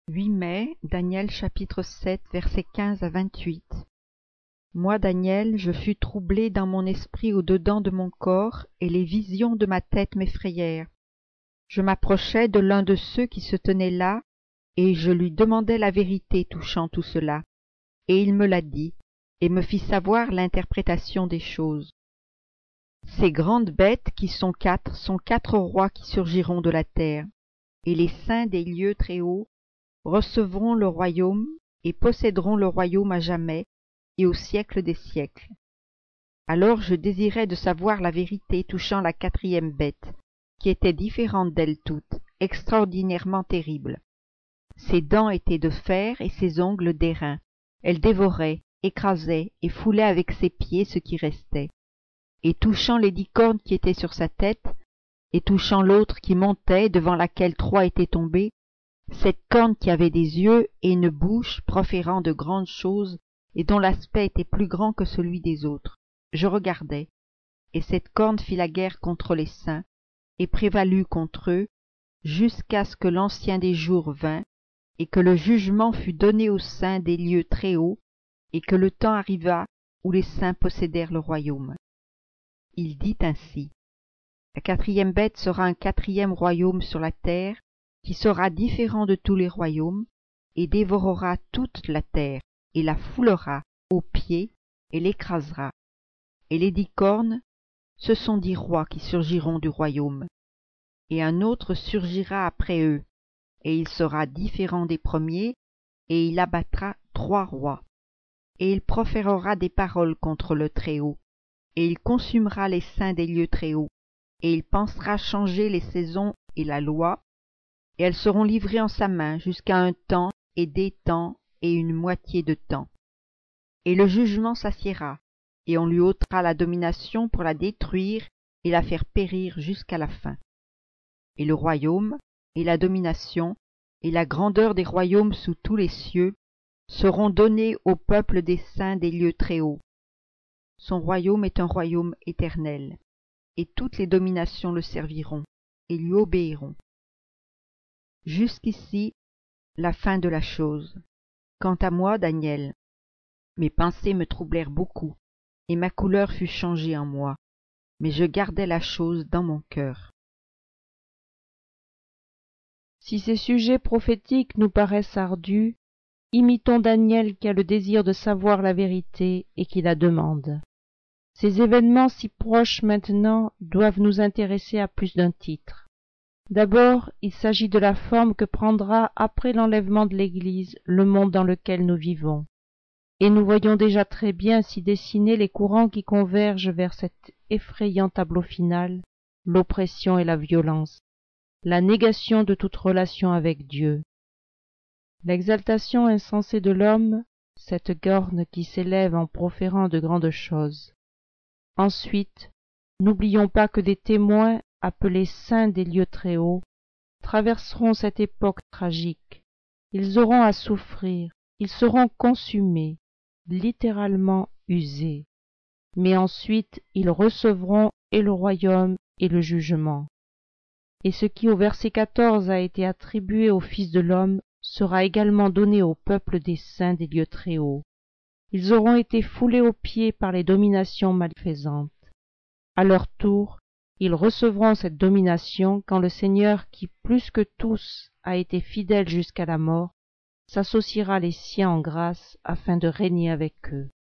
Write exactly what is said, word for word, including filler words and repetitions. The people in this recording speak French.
huit mai, Daniel chapitre sept, versets quinze à vingt-huit. Moi, Daniel, je fus troublé dans mon esprit au-dedans de mon corps, et les visions de ma tête m'effrayèrent. Je m'approchai de l'un de ceux qui se tenaient là, et je lui demandai la vérité touchant tout cela. Et il me la dit, et me fit savoir l'interprétation des choses. Ces grandes bêtes qui sont quatre sont quatre rois qui surgiront de la terre, et les saints des lieux très hauts recevront le royaume et posséderont le royaume à jamais et au siècle des siècles. Alors je désirais de savoir la vérité touchant la quatrième bête, qui était différente d'elles toutes, extraordinairement terrible. Ses dents étaient de fer et ses ongles d'airain. Elle dévorait, écrasait et foulait avec ses pieds ce qui restait. Et touchant les dix cornes qui étaient sur sa tête, et touchant l'autre qui montait, devant laquelle trois étaient tombés, cette corne qui avait des yeux et une bouche proférant de grandes choses, et dont l'aspect était plus grand que celui des autres. Je regardai, et cette corne fit la guerre contre les saints, et prévalut contre eux, jusqu'à ce que l'ancien des jours vînt, et que le jugement fût donné aux saints des lieux très hauts, et que le temps arriva où les saints possédèrent le royaume. Il dit ainsi: La quatrième bête sera un quatrième royaume sur la terre, qui sera différent de tous les royaumes, et dévorera toute la terre, et la foulera aux pieds, et l'écrasera. Et les dix cornes, ce sont dix rois qui surgiront du royaume. Et un autre surgira après eux, et il sera différent des premiers, et il abattra trois rois. Et il proférera des paroles contre le Très-Haut, et il consumera les saints des lieux très hauts, et il pensera changer les saisons et la loi, et elles seront livrées en sa main jusqu'à un temps et des temps et une moitié de temps. Et le jugement s'assiera, et on lui ôtera la domination pour la détruire et la faire périr jusqu'à la fin. Et le royaume, et la domination, et la grandeur des royaumes sous tous les cieux seront donnés au peuple des saints des lieux très hauts. Son royaume est un royaume éternel, et toutes les dominations le serviront, et lui obéiront. Jusqu'ici, la fin de la chose. Quant à moi, Daniel, mes pensées me troublèrent beaucoup, et ma couleur fut changée en moi, mais je gardai la chose dans mon cœur. Si ces sujets prophétiques nous paraissent ardus, imitons Daniel qui a le désir de savoir la vérité et qui la demande. Ces événements si proches maintenant doivent nous intéresser à plus d'un titre. D'abord, il s'agit de la forme que prendra après l'enlèvement de l'Église le monde dans lequel nous vivons. Et nous voyons déjà très bien s'y dessiner les courants qui convergent vers cet effrayant tableau final, l'oppression et la violence, la négation de toute relation avec Dieu. L'exaltation insensée de l'homme, cette corne qui s'élève en proférant de grandes choses. Ensuite, n'oublions pas que des témoins, appelés saints des lieux très hauts, traverseront cette époque tragique. Ils auront à souffrir, ils seront consumés, littéralement usés. Mais ensuite ils recevront et le royaume et le jugement. Et ce qui au verset quatorze a été attribué au Fils de l'homme sera également donné au peuple des saints des lieux très hauts. Ils auront été foulés aux pieds par les dominations malfaisantes. À leur tour, ils recevront cette domination quand le Seigneur, qui plus que tous a été fidèle jusqu'à la mort, s'associera les siens en grâce afin de régner avec eux.